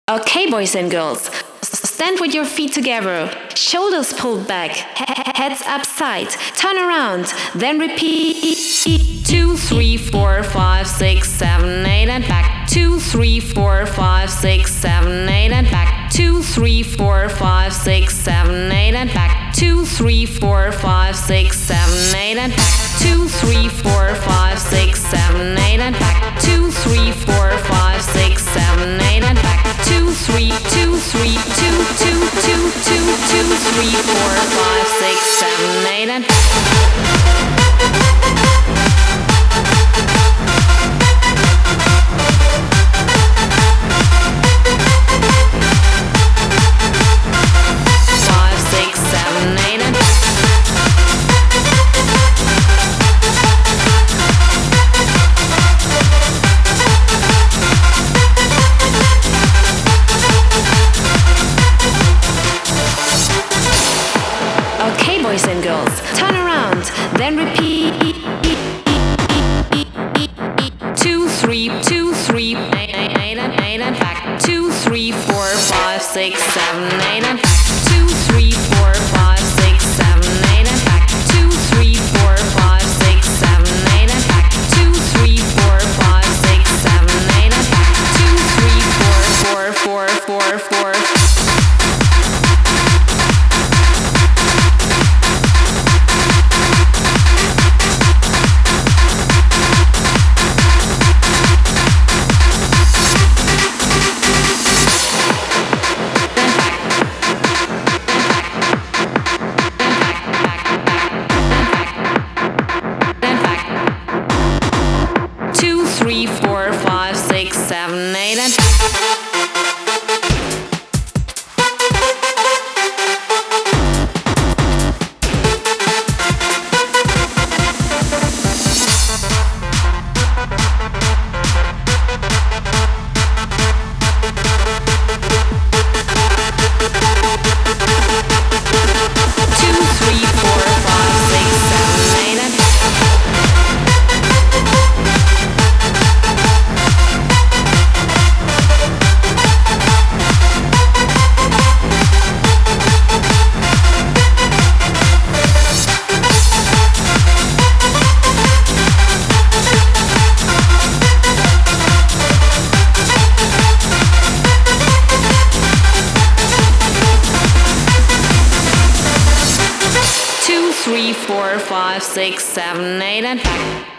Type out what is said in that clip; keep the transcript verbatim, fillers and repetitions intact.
Okay, boys and girls, stand with your feet together, shoulders pulled back, he- heads upside, turn around, then repeat. Two, three, four, five, six, seven, eight, and back. Two, three, four, five, six, seven, eight, and back. Two, three, four, five, six, seven, eight, and back. Two, three, four, five, six, seven, eight, and back. Two, three, four, five, six, seven, eight, and back. Two, three, four, five, six, seven, eight, and back. Two, three, two, three, two, two, two, two, two, three, four, five, six, seven, eight, and five, six, seven, eight, and okay, boys and girls, turn around, then repeat. Two, three, two, three, eight, eight, eight, and eight, and back. Two, three, four, five, six, seven, eight, and back. Two, three, four, five, six, seven, eight, and back. Two, three, four, five, six, seven, eight, and back. Two, three, four, five, six, seven, eight, and back. Two, three, four, four, four, four, four. Three, four, five, six, seven, eight, and two, three, four, five, six, seven, eight, and two, three, four, five, six, seven, eight, and back.